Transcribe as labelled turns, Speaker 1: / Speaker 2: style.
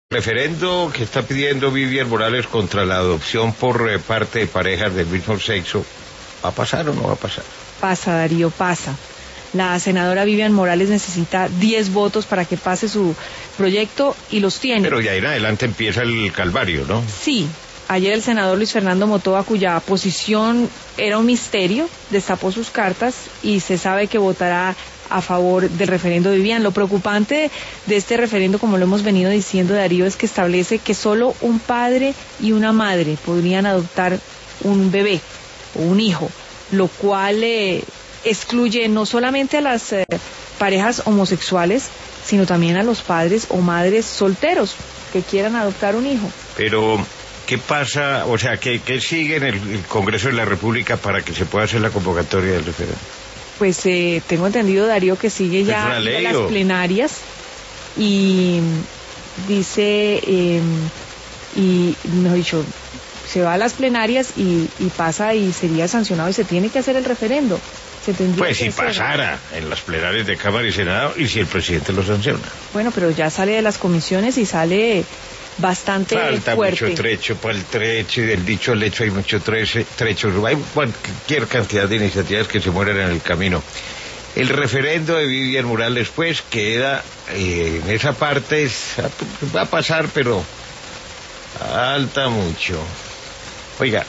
Speaker 1: Referendo que está pidiendo Vivian Morales contra la adopción por parte de parejas del mismo sexo, ¿va a pasar o no va a pasar?
Speaker 2: Pasa, Darío, pasa. La senadora Vivian Morales necesita 10 votos para que pase su proyecto y los tiene.
Speaker 1: Pero ya en adelante empieza el calvario, ¿no?
Speaker 2: Sí. Ayer el senador Luis Fernando Motova, cuya posición era un misterio, destapó sus cartas y se sabe que votará a favor del referendo de Vivian. Lo preocupante de este referendo, como lo hemos venido diciendo, Darío, es que establece que solo un padre y una madre podrían adoptar un bebé o un hijo, lo cual excluye no solamente a las parejas homosexuales, sino también a los padres o madres solteros que quieran adoptar un hijo.
Speaker 1: Pero ¿qué pasa? O sea, ¿qué sigue en el Congreso de la República para que se pueda hacer la convocatoria del referendo?
Speaker 2: Pues tengo entendido, Darío, que sigue ya las plenarias y dice, y mejor dicho, se va a las plenarias y pasa y sería sancionado y se tiene que hacer el referendo.
Speaker 1: Pues si pasara en las plenarias de Cámara y Senado y si el presidente lo sanciona.
Speaker 2: Bueno, pero ya sale de las comisiones y sale bastante
Speaker 1: Falta
Speaker 2: fuerte.
Speaker 1: Mucho trecho para el trecho y del dicho al hecho hay mucho trecho. Hay cualquier cantidad de iniciativas que se mueren en el camino. El referendo de Vivian Morales pues queda en esa parte, va a pasar, pero falta mucho. Oiga,